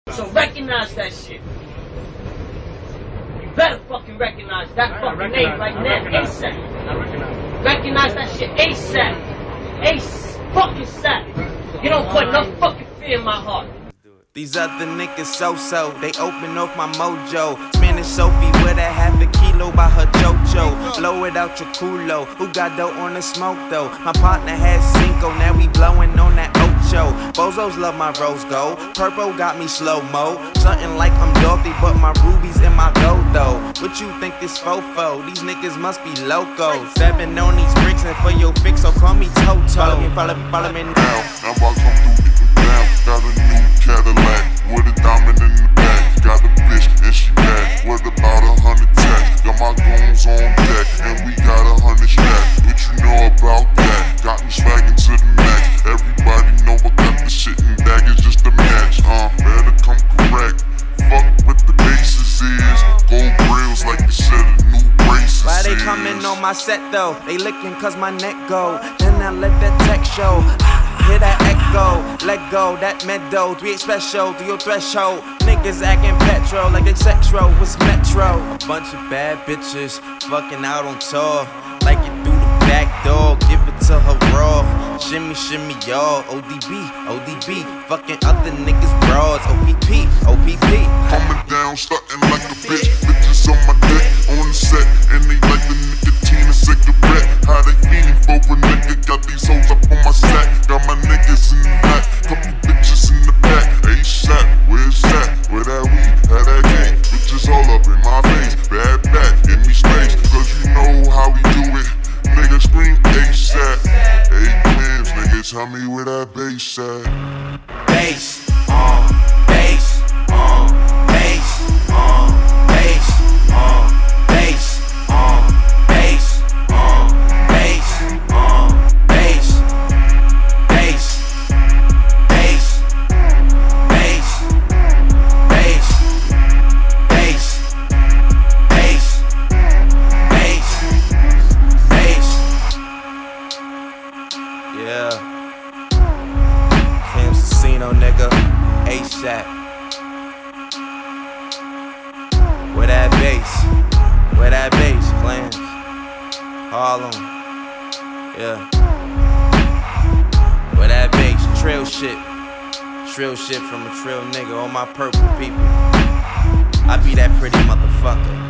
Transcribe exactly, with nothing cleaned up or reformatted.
So recognize that shit. You better fucking recognize that I fucking recognize, name right I now, recognize, ASAP. I recognize. Recognize that shit ASAP. Ace fucking sap. You don't put no fucking fear in my heart. These other niggas so-so, they open off my mojo. Spinning Sophie with a half a kilo by her JoJo. Blow it out your culo, who got dough on the smoke though? My partner has Cinco, now we blowing on that Ocho. Bozos love my rose gold, purple got me slow-mo. Something like I'm Dorothy, but my rubies in my gold though. What you think this fofo? These niggas must be loco. Stepping on these bricks and for your fix, so call me Toto. Follow me, follow me, follow me now. Now I come through, get them down. Got a new Cadillac with a diamond in the back. Got a bitch and she bad with about a hundred tack. Got my goons on deck and we got a hundred stacks. What you know about that? Got me swagging to the max. Everybody know I got the shit in baggage just a match. Uh, better come correct. Fuck with the bases is gold grills like you said a new braces. Why they coming on my set though? They licking cause my neck go. Then I let that tech show. Hear that echo, let go, that meadow, three eight special to your threshold. Niggas acting petro like they sexro, what's metro? A bunch of bad bitches fucking out on tour. Like it through the back door, give it to her raw. Shimmy, shimmy, y'all, O D B, O D B. Fucking other niggas bras, O P P, O P P. Coming down, starting like a bitch. Bitches on my dick, on the set, and they like the nicotine and cigarette. How they feeling for a nigga? Got these hoes up on my sack. Got my niggas in the back, couple bitches in the back. ASAP, where's that? Where that weed? How that gang? Bitches all up in my face. Bad back, give me space, cause you know how we do it. Nigga scream ASAP. Eight clams, nigga, tell me where that bass at. Bass, uh, bass, uh, bass, uh, bass, uh, bass, uh, bass, uh, bass, uh, bass, bass, bass, bass, bass, bass, bass, bass, bass. Yeah. Cam's Casino, nigga, ASAP. Where that bass? Where that bass? Clams, Harlem, yeah. Where that bass? Trail shit, trill shit from a trill nigga. All my purple people, I be that pretty motherfucker.